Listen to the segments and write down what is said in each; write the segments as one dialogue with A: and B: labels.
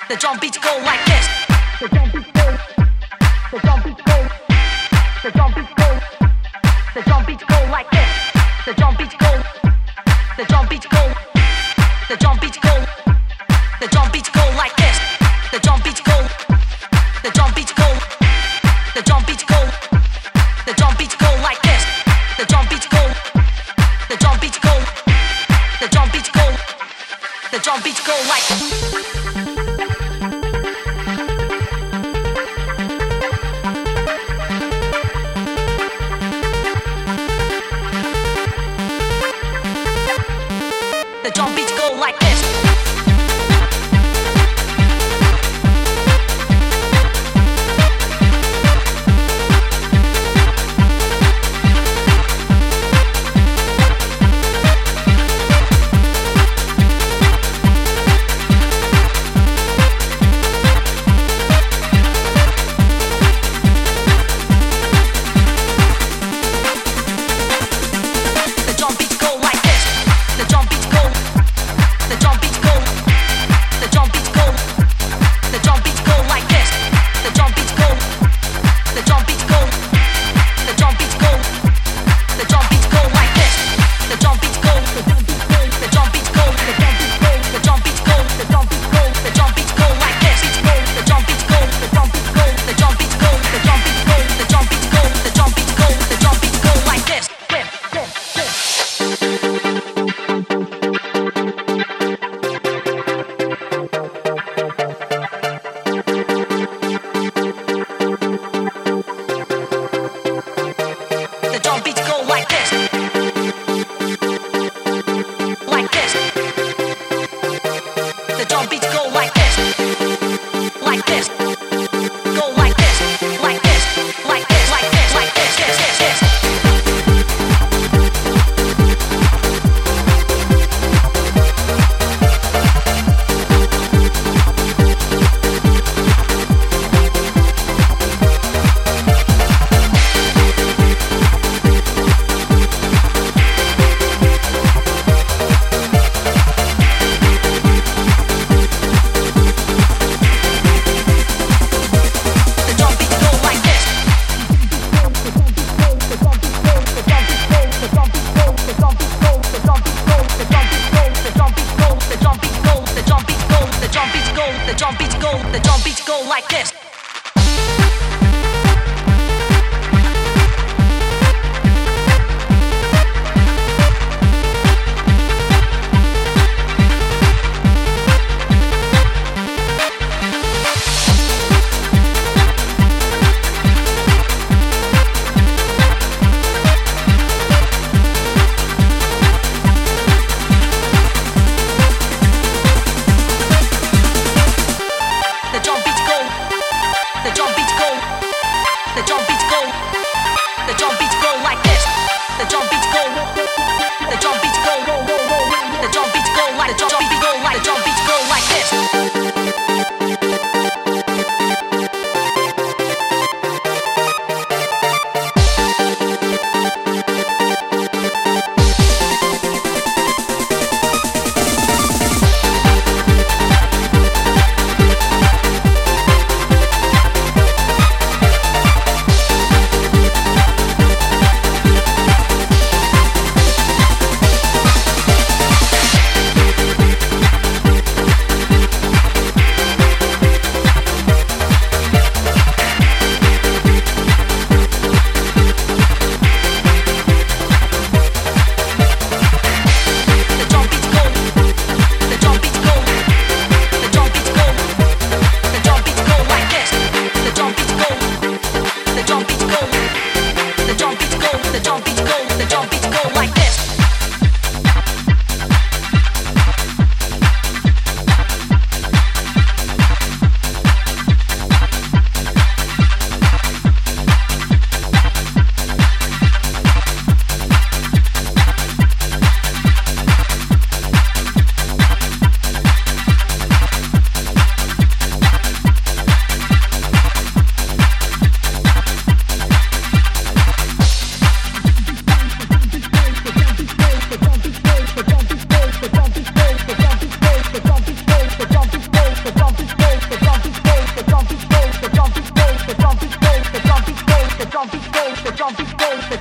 A: The drum beats go like this. The drum beats go. The drum beats go. The drum beats go. The drum beats go like this. The drum beats go. The drum beats go. The drum beats go. The drum beats go like this. The drum beats go. The drum beats go. The drum beats go. The drum beats go like this. The drum beats go. The drum beats go. The drum beats go. The drum beats go like this. The drum beats go like this.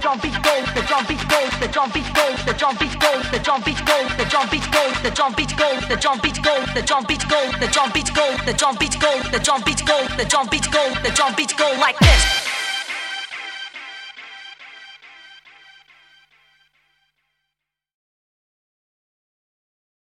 A: drum beat go, the drum beat go, the drum beat go, the drum beat go, the drum beat go, the drum beat go, the drum beat go, the drum beat go, the drum beat go, the drum beat go, the drum beat go, the drum beat go, the drum beat go, the drum beat go like this.